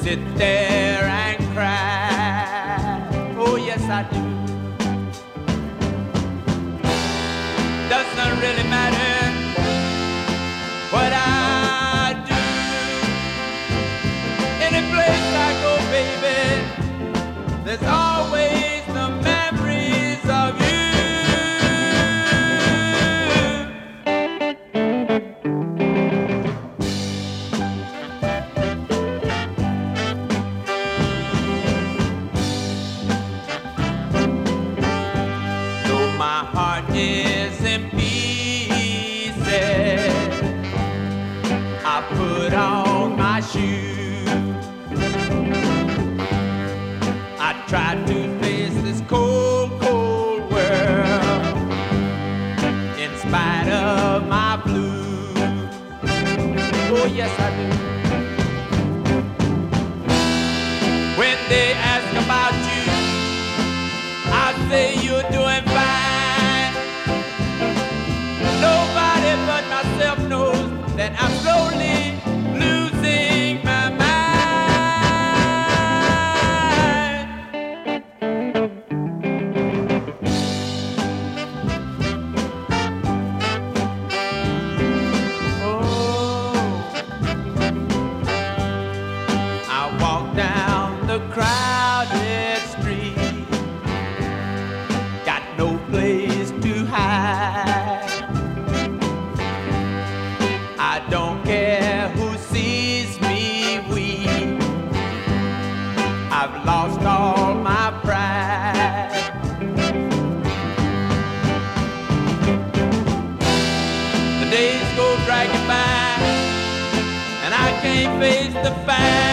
sit there and cry. Oh, yes, I do. Doesn't really matter what I do. Any place I go, baby, there's always the memories of you. Though my heart is in pieces, I put on my shoes. I tried to face this cold, cold world in spite of my blues. Oh, yes, I do. When they ask about you, I say you're doing fine. Nobody but myself knows that I'm slowly losing my mind. I walk down the crowded street, got no place to hide. I don't care who sees me weep, I've lost all my pride. The days go dragging by, and I can't face the fact